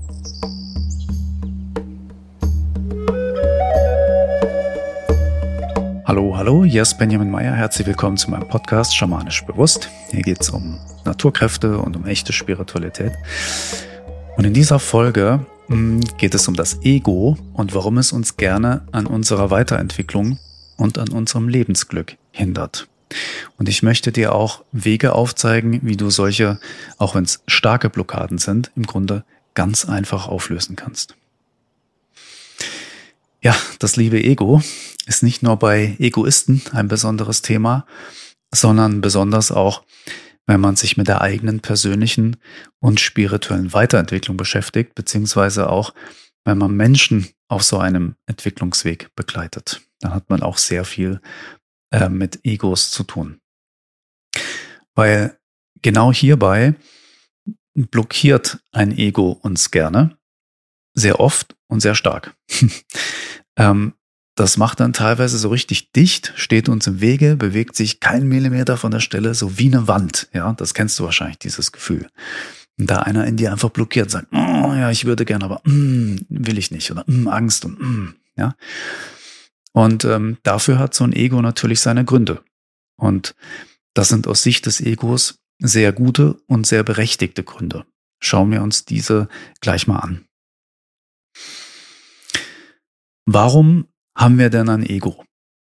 Hallo, hier ist Benjamin Meyer. Herzlich willkommen zu meinem Podcast Schamanisch Bewusst. Hier geht es um Naturkräfte und um echte Spiritualität. Und in dieser Folge geht es um das Ego und warum es uns gerne an unserer Weiterentwicklung und an unserem Lebensglück hindert. Und ich möchte dir auch Wege aufzeigen, wie du solche, auch wenn es starke Blockaden sind, im Grunde ganz einfach auflösen kannst. Ja, das liebe Ego ist nicht nur bei Egoisten ein besonderes Thema, sondern besonders auch, wenn man sich mit der eigenen persönlichen und spirituellen Weiterentwicklung beschäftigt, beziehungsweise auch, wenn man Menschen auf so einem Entwicklungsweg begleitet. Dann hat man auch sehr viel mit Egos zu tun. Weil genau hierbei blockiert ein Ego uns gerne, sehr oft und sehr stark. Das macht dann teilweise so richtig dicht, steht uns im Wege, bewegt sich kein Millimeter von der Stelle, so wie eine Wand. Ja, das kennst du wahrscheinlich, dieses Gefühl. Und da einer in dir einfach blockiert, sagt, oh, ja, ich würde gerne, aber will ich nicht. Oder Angst und ja. Und dafür hat so ein Ego natürlich seine Gründe. Und das sind aus Sicht des Egos sehr gute und sehr berechtigte Gründe. Schauen wir uns diese gleich mal an. Warum haben wir denn ein Ego?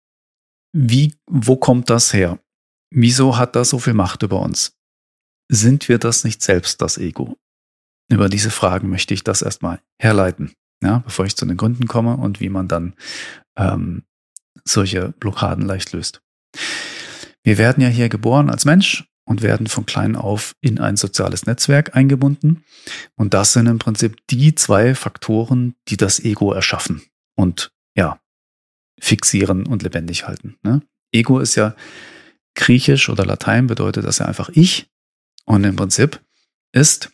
Wo kommt das her? Wieso hat das so viel Macht über uns? Sind wir das nicht selbst, das Ego? Über diese Fragen möchte ich das erstmal herleiten, ja, bevor ich zu den Gründen komme und wie man dann solche Blockaden leicht löst. Wir werden ja hier geboren als Mensch und werden von klein auf in ein soziales Netzwerk eingebunden. Und das sind im Prinzip die zwei Faktoren, die das Ego erschaffen und ja, fixieren und lebendig halten. Ne? Ego ist ja griechisch oder Latein, bedeutet das ja einfach ich. Und im Prinzip ist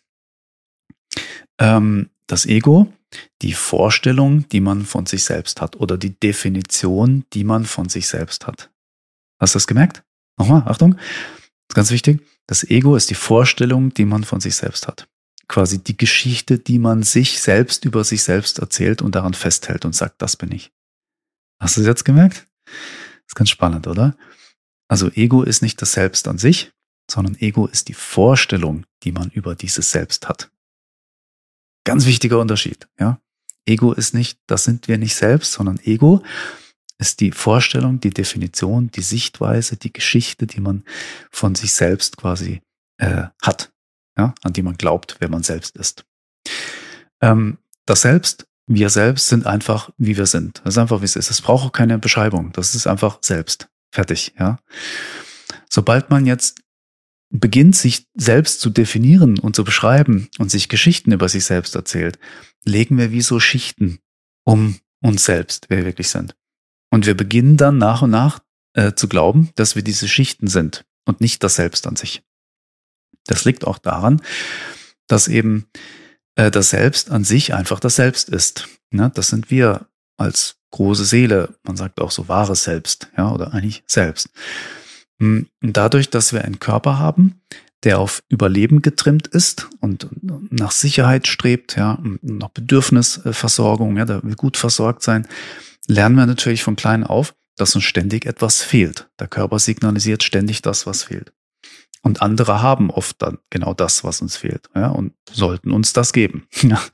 das Ego die Vorstellung, die man von sich selbst hat oder die Definition, die man von sich selbst hat. Hast du das gemerkt? Nochmal, Achtung, das ist ganz wichtig. Das Ego ist die Vorstellung, die man von sich selbst hat. Quasi die Geschichte, die man sich selbst über sich selbst erzählt und daran festhält und sagt, das bin ich. Hast du es jetzt gemerkt? Das ist ganz spannend, oder? Also Ego ist nicht das Selbst an sich, sondern Ego ist die Vorstellung, die man über dieses Selbst hat. Ganz wichtiger Unterschied, ja? Ego ist nicht, das sind wir nicht selbst, sondern Ego ist die Vorstellung, die Definition, die Sichtweise, die Geschichte, die man von sich selbst quasi hat, ja? An die man glaubt, wer man selbst ist. Das Selbst, wir selbst sind einfach, wie wir sind. Das ist einfach, wie es ist. Es braucht auch keine Beschreibung. Das ist einfach selbst. Fertig, ja. Sobald man jetzt beginnt, sich selbst zu definieren und zu beschreiben und sich Geschichten über sich selbst erzählt, legen wir wie so Schichten um uns selbst, wer wir wirklich sind. Und wir beginnen dann nach und nach zu glauben, dass wir diese Schichten sind und nicht das Selbst an sich. Das liegt auch daran, dass eben das Selbst an sich einfach das Selbst ist. Ja, das sind wir als große Seele, man sagt auch so wahres Selbst, ja, oder eigentlich Selbst. Und dadurch, dass wir einen Körper haben, der auf Überleben getrimmt ist und nach Sicherheit strebt, ja, und nach Bedürfnisversorgung, ja, da will gut versorgt sein, lernen wir natürlich von klein auf, dass uns ständig etwas fehlt. Der Körper signalisiert ständig das, was fehlt. Und andere haben oft dann genau das, was uns fehlt, ja, und sollten uns das geben.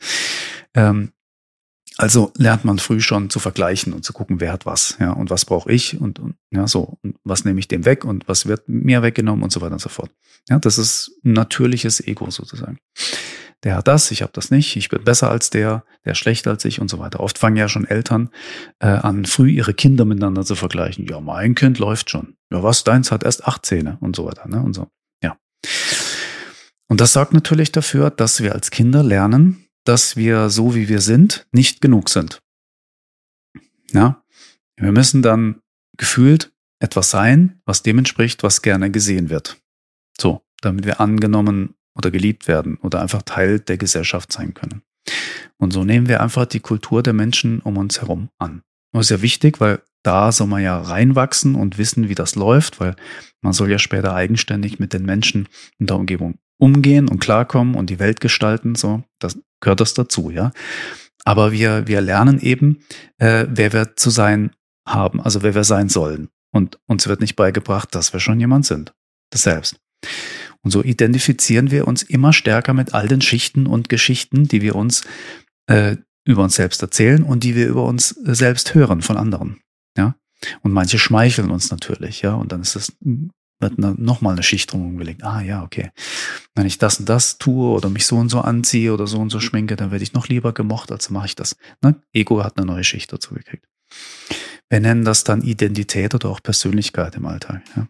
Also lernt man früh schon zu vergleichen und zu gucken, wer hat was, ja, und was brauche ich und ja, so, und was nehme ich dem weg und was wird mir weggenommen und so weiter und so fort. Ja, das ist ein natürliches Ego sozusagen. Der hat das, ich habe das nicht, ich bin besser als der ist schlechter als ich und so weiter. Oft fangen ja schon Eltern an, früh ihre Kinder miteinander zu vergleichen. Ja, mein Kind läuft schon. Ja, was, deins hat erst 8 Zähne und so weiter, ne, und so. Ja. Und das sorgt natürlich dafür, dass wir als Kinder lernen, dass wir so wie wir sind, nicht genug sind. Ja, wir müssen dann gefühlt etwas sein, was dem entspricht, was gerne gesehen wird. So, damit wir angenommen oder geliebt werden oder einfach Teil der Gesellschaft sein können. Und so nehmen wir einfach die Kultur der Menschen um uns herum an. Das ist ja wichtig, weil da soll man ja reinwachsen und wissen, wie das läuft, weil man soll ja später eigenständig mit den Menschen in der Umgebung umgehen und klarkommen und die Welt gestalten. So, das gehört das dazu, ja. Aber wir lernen eben, wer wir zu sein haben, also wer wir sein sollen. Und uns wird nicht beigebracht, dass wir schon jemand sind. Das Selbst. Und so identifizieren wir uns immer stärker mit all den Schichten und Geschichten, die wir uns über uns selbst erzählen und die wir über uns selbst hören von anderen. Ja? Und manche schmeicheln uns natürlich, ja. Und dann wird nochmal eine Schicht drumherum gelegt. Ah ja, okay. Wenn ich das und das tue oder mich so und so anziehe oder so und so schminke, dann werde ich noch lieber gemocht, also mache ich das. Ne? Ego hat eine neue Schicht dazu gekriegt. Wir nennen das dann Identität oder auch Persönlichkeit im Alltag. Ja?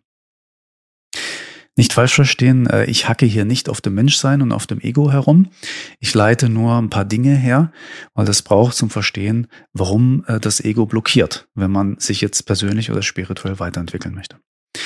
Nicht falsch verstehen, ich hacke hier nicht auf dem Menschsein und auf dem Ego herum. Ich leite nur ein paar Dinge her, weil das braucht zum Verstehen, warum das Ego blockiert, wenn man sich jetzt persönlich oder spirituell weiterentwickeln möchte.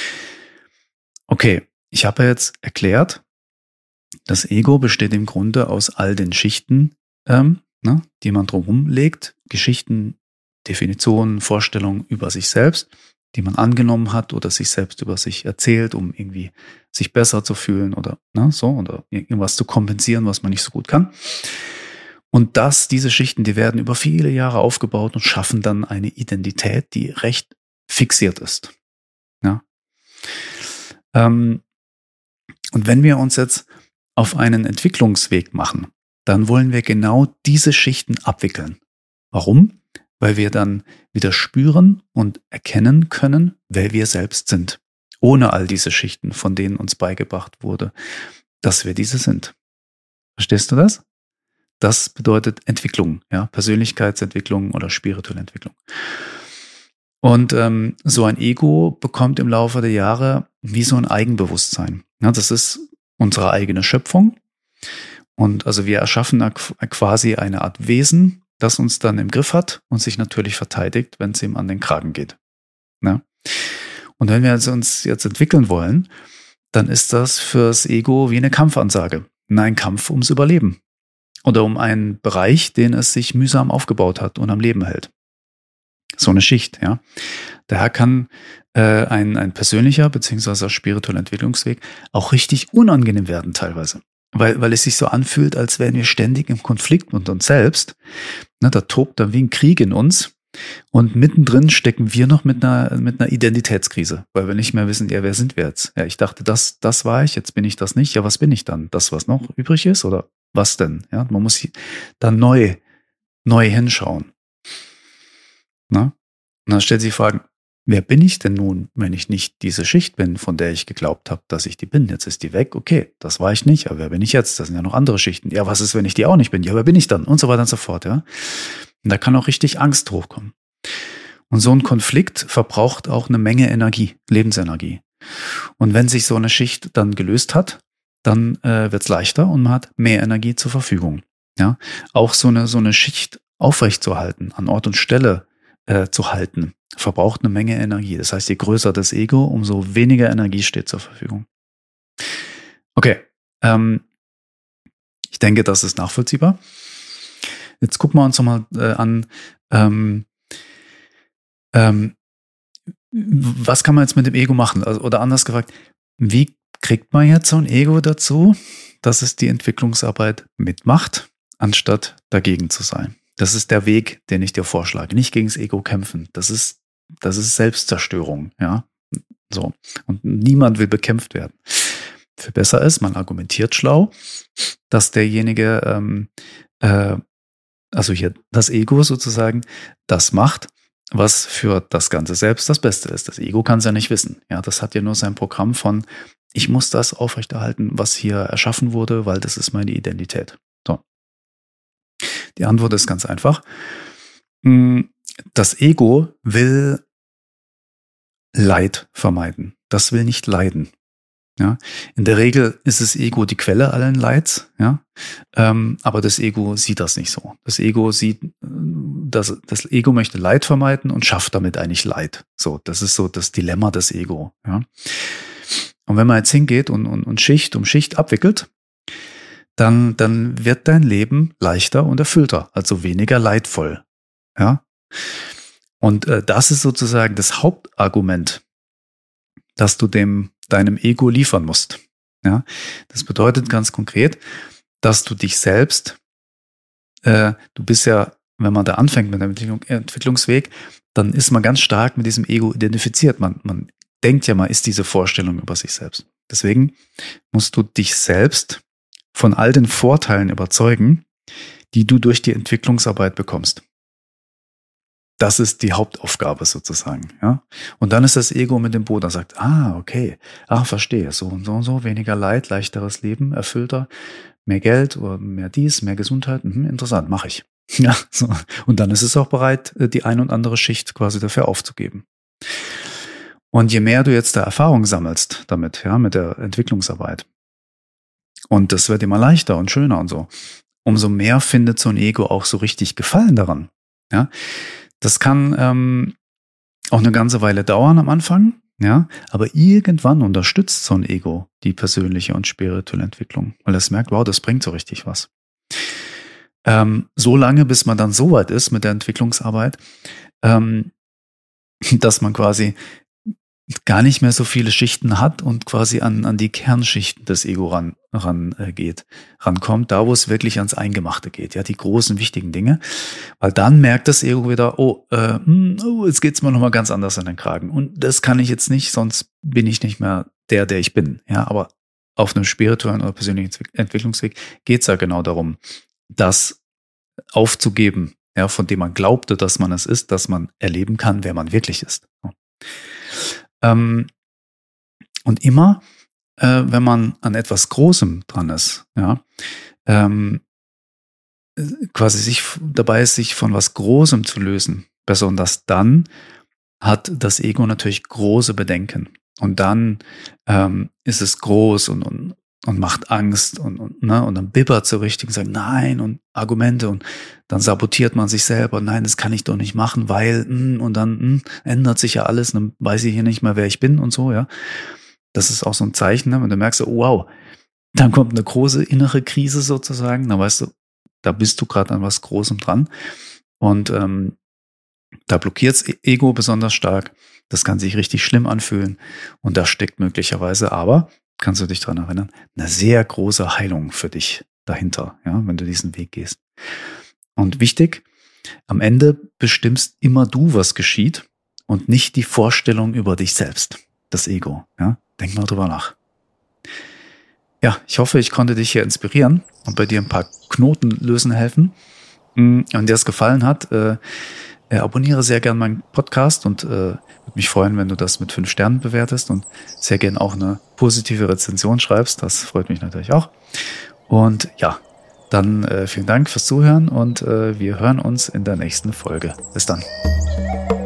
Okay, ich habe jetzt erklärt, das Ego besteht im Grunde aus all den Schichten, die man drumherum legt, Geschichten, Definitionen, Vorstellungen über sich selbst, die man angenommen hat oder sich selbst über sich erzählt, um irgendwie sich besser zu fühlen oder oder irgendwas zu kompensieren, was man nicht so gut kann. Und diese Schichten, die werden über viele Jahre aufgebaut und schaffen dann eine Identität, die recht fixiert ist. Ja. Und wenn wir uns jetzt auf einen Entwicklungsweg machen, dann wollen wir genau diese Schichten abwickeln. Warum? Weil wir dann wieder spüren und erkennen können, wer wir selbst sind. Ohne all diese Schichten, von denen uns beigebracht wurde, dass wir diese sind. Verstehst du das? Das bedeutet Entwicklung, ja, Persönlichkeitsentwicklung oder spirituelle Entwicklung. Und so ein Ego bekommt im Laufe der Jahre wie so ein Eigenbewusstsein. Ja, das ist unsere eigene Schöpfung. Und also wir erschaffen quasi eine Art Wesen, das uns dann im Griff hat und sich natürlich verteidigt, wenn es ihm an den Kragen geht. Ja? Und wenn wir uns jetzt entwickeln wollen, dann ist das fürs Ego wie eine Kampfansage. Ein Kampf ums Überleben. Oder um einen Bereich, den es sich mühsam aufgebaut hat und am Leben hält. So eine Schicht, ja. Daher kann ein persönlicher bzw. spiritueller Entwicklungsweg auch richtig unangenehm werden teilweise. Weil es sich so anfühlt, als wären wir ständig im Konflikt mit uns selbst. Ne, da tobt dann wie ein Krieg in uns. Und mittendrin stecken wir noch mit einer Identitätskrise, weil wir nicht mehr wissen, ja, wer sind wir jetzt? Ja, ich dachte, das war ich, jetzt bin ich das nicht. Ja, was bin ich dann? Das, was noch übrig ist? Oder was denn? Ja, man muss dann neu hinschauen. Na? Und dann stellt sich die Frage, wer bin ich denn nun, wenn ich nicht diese Schicht bin, von der ich geglaubt habe, dass ich die bin? Jetzt ist die weg, okay, das war ich nicht, aber wer bin ich jetzt? Das sind ja noch andere Schichten. Ja, was ist, wenn ich die auch nicht bin? Ja, wer bin ich dann? Und so weiter und so fort, ja. Und da kann auch richtig Angst hochkommen. Und so ein Konflikt verbraucht auch eine Menge Energie, Lebensenergie. Und wenn sich so eine Schicht dann gelöst hat, dann wird's leichter und man hat mehr Energie zur Verfügung. Ja, auch so eine Schicht aufrechtzuerhalten, an Ort und Stelle zu halten, verbraucht eine Menge Energie. Das heißt, je größer das Ego, umso weniger Energie steht zur Verfügung. Okay, ich denke, das ist nachvollziehbar. Jetzt gucken wir uns nochmal an, was kann man jetzt mit dem Ego machen? Also, oder anders gefragt, wie kriegt man jetzt so ein Ego dazu, dass es die Entwicklungsarbeit mitmacht, anstatt dagegen zu sein? Das ist der Weg, den ich dir vorschlage. Nicht gegen das Ego kämpfen. Das ist Selbstzerstörung, ja. So. Und niemand will bekämpft werden. Viel besser ist, man argumentiert schlau, dass derjenige, also hier das Ego sozusagen, das macht, was für das Ganze selbst das Beste ist. Das Ego kann es ja nicht wissen. Ja, das hat ja nur sein Programm von, ich muss das aufrechterhalten, was hier erschaffen wurde, weil das ist meine Identität. So. Die Antwort ist ganz einfach. Das Ego will Leid vermeiden. Das will nicht leiden. Ja, in der Regel ist das Ego die Quelle allen Leids, ja, aber das Ego sieht das nicht so. Das Ego sieht, das Ego möchte Leid vermeiden und schafft damit eigentlich Leid. So, das ist so das Dilemma des Ego. Ja. Und wenn man jetzt hingeht und Schicht um Schicht abwickelt, dann wird dein Leben leichter und erfüllter, also weniger leidvoll. Ja. Und das ist sozusagen das Hauptargument, dass du deinem Ego liefern musst. Ja, das bedeutet ganz konkret, dass du dich selbst du bist ja, wenn man da anfängt mit dem Entwicklungsweg, dann ist man ganz stark mit diesem Ego identifiziert. Man denkt ja, man ist diese Vorstellung über sich selbst. Deswegen musst du dich selbst von all den Vorteilen überzeugen, die du durch die Entwicklungsarbeit bekommst. Das ist die Hauptaufgabe sozusagen. Ja? Und dann ist das Ego mit dem Boot, das sagt, okay, verstehe, so und so und so, weniger Leid, leichteres Leben, erfüllter, mehr Geld oder mehr dies, mehr Gesundheit, interessant, mache ich. Ja, so. Und dann ist es auch bereit, die ein und andere Schicht quasi dafür aufzugeben. Und je mehr du jetzt da Erfahrung sammelst damit, ja, mit der Entwicklungsarbeit, und das wird immer leichter und schöner und so, umso mehr findet so ein Ego auch so richtig Gefallen daran. Ja, das kann auch eine ganze Weile dauern am Anfang, ja, aber irgendwann unterstützt so ein Ego die persönliche und spirituelle Entwicklung, weil es merkt, wow, das bringt so richtig was. So lange, bis man dann so weit ist mit der Entwicklungsarbeit, dass man quasi gar nicht mehr so viele Schichten hat und quasi an die Kernschichten des Ego rankommt, da wo es wirklich ans Eingemachte geht, ja, die großen, wichtigen Dinge, weil dann merkt das Ego wieder, jetzt geht's mir nochmal ganz anders an den Kragen und das kann ich jetzt nicht, sonst bin ich nicht mehr der ich bin, ja, aber auf einem spirituellen oder persönlichen Entwicklungsweg geht's ja genau darum, das aufzugeben, ja, von dem man glaubte, dass man es ist, dass man erleben kann, wer man wirklich ist. Und immer, wenn man an etwas Großem dran ist, ja, quasi sich dabei ist, sich von was Großem zu lösen, besonders dann hat das Ego natürlich große Bedenken. Und dann ist es groß und macht Angst und dann bibbert so richtig und sagt nein und Argumente und dann sabotiert man sich selber. Nein, das kann ich doch nicht machen, weil und dann ändert sich ja alles, dann weiß ich hier nicht mehr, wer ich bin und so, ja. Das ist auch so ein Zeichen, ne? Wenn du merkst, oh, wow, dann kommt eine große innere Krise sozusagen, dann weißt du, da bist du gerade an was Großem dran und da blockiert das Ego besonders stark. Das kann sich richtig schlimm anfühlen und da steckt möglicherweise aber, kannst du dich daran erinnern, eine sehr große Heilung für dich dahinter, ja, wenn du diesen Weg gehst. Und wichtig, am Ende bestimmst immer du, was geschieht und nicht die Vorstellung über dich selbst, das Ego. Ja? Denk mal drüber nach. Ja, ich hoffe, ich konnte dich hier inspirieren und bei dir ein paar Knoten lösen helfen. Wenn dir das gefallen hat, abonniere sehr gern meinen Podcast und würde mich freuen, wenn du das mit 5 Sternen bewertest und sehr gern auch eine positive Rezension schreibst. Das freut mich natürlich auch. Und ja, dann vielen Dank fürs Zuhören und wir hören uns in der nächsten Folge. Bis dann.